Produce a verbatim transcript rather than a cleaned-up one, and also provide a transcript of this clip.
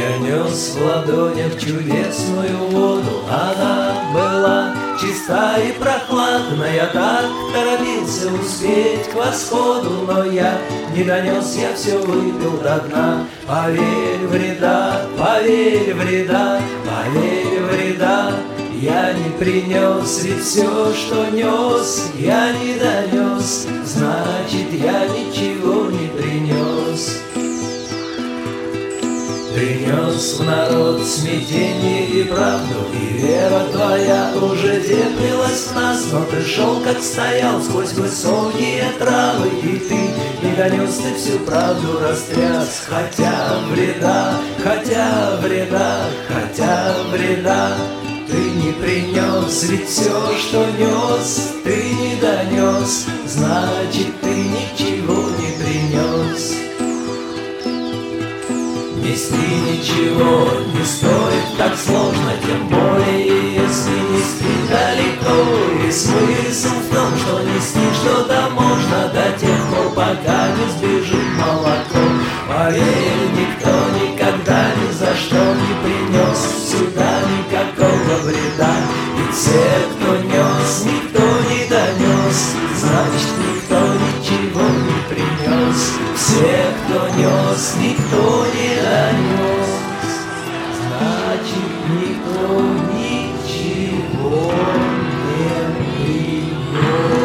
Я нес в ладонях чудесную воду, она была чиста и прохладна. Я так торопился успеть к восходу, но я не донес, я все выпил до дна. Поверь, вреда, поверь, вреда, поверь, вреда я не принес, ведь все, что нес, я не донес, значит, я ничего не принес. Принес в народ смятение и правду, и вера твоя уже теплилась в нас. Но ты шел, как стоял, сквозь высокие травы, и ты не донес, ты всю правду растряс. Хотя вреда, хотя вреда, хотя вреда ты не принес, ведь все, что нес, ты не донес, значит, ты ничего не принес. Нести ничего не стоит так сложно, тем более, если нести далеко. И смысл в том, что нести что-то можно до тех пор, пока не сбежит молоко. Поверь, никто никогда ни за что не принес сюда никакого вреда. Ведь все, кто нес, никто не донес, значит, никто ничего не принес. Все, кто нес, никто не донес, значит, никто ничего не принес.